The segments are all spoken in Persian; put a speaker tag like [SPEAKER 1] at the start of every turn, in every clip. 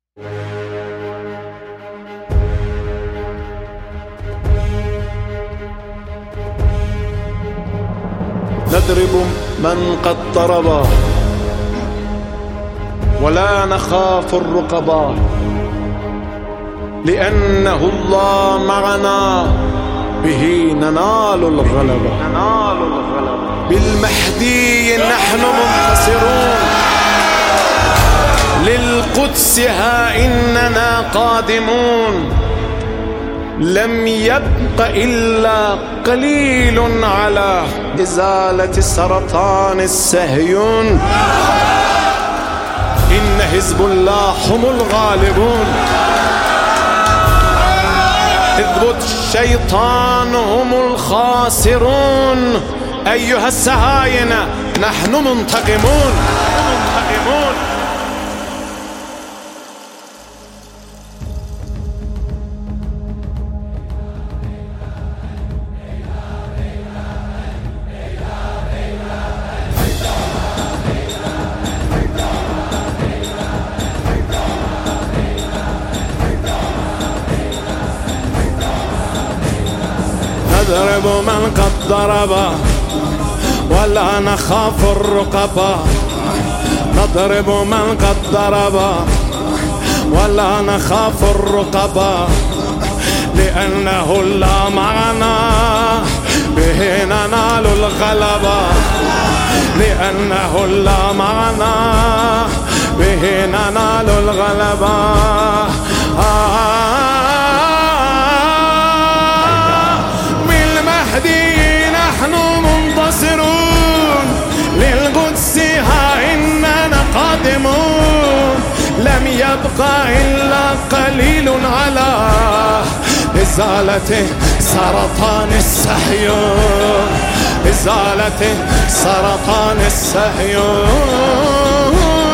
[SPEAKER 1] نضرب من قد ضرب ولا نخاف الرقبا، لأنه الله معنا به ننال الغلبة. بالمهدي نحن منتصرون، للقدس ها إننا قادمون. لم يبق إلا قليل على إزالة سرطان الصهيون. إن حزب الله هم الغالبون، حزب الشيطان هم الخاسرون. أيها الصهاينة نحن منتقمون. نضرب من قد ضرب ولا نخاف الرقبا، نضرب من قد ضرب ولا نخاف الرقبا، لأنه الله معنا به ننال الغلبة. لأنه الله معنا به ننال الغلبة. نحن منتصرون، للقدس ها إننا قادمون. لم يبقى إلا قليل على إزالة سرطان الصهيون، إزالة سرطان الصهيون.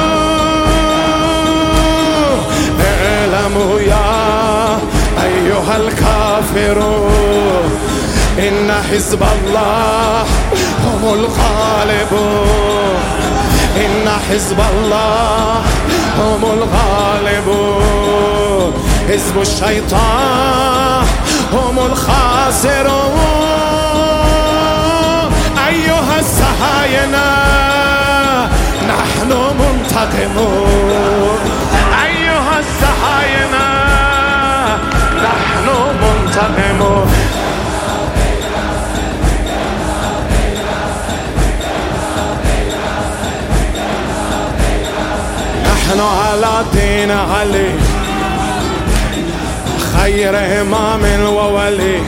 [SPEAKER 1] اعلموا يا أيها الكافرون إن حزب الله هم الغالبون. إن حزب الله هم الغالبون. حزب الشيطان هم الخاسرون. أيها الصهاينة نحن منتقمون. أيها الصهاينة نحن منتقمون. نحن على دين علي خير إمام وولي،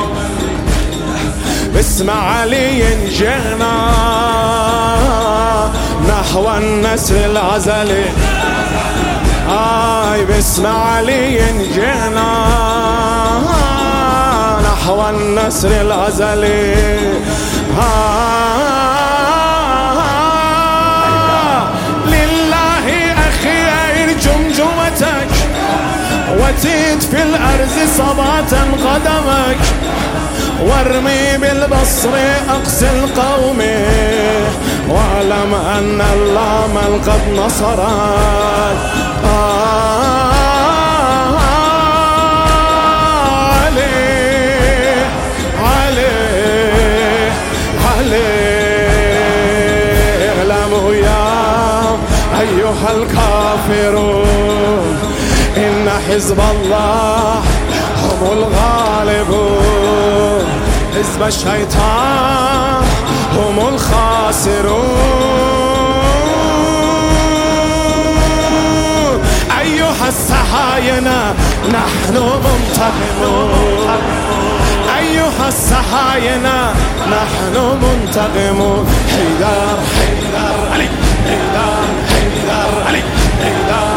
[SPEAKER 1] باسم علي جئنا نحو النسر الأزلي. باسم علي جئنا نحو النسر الأزلي. وتيت في الأرض صباة قدمك، وارمي بالبصر أقصى القوم، واعلم أن الله من قد نصرك. عليه عليه عليه. اعلموا يا أيها الكافرون إن حزب الله هم الغالبون. حزب الشيطان هم الخاسرون. أيها الصهاينة نحن منتقمون. أيها الصهاينة نحن منتقمون. حيدر حيدر علي، حيدر حيدر علي، حيدر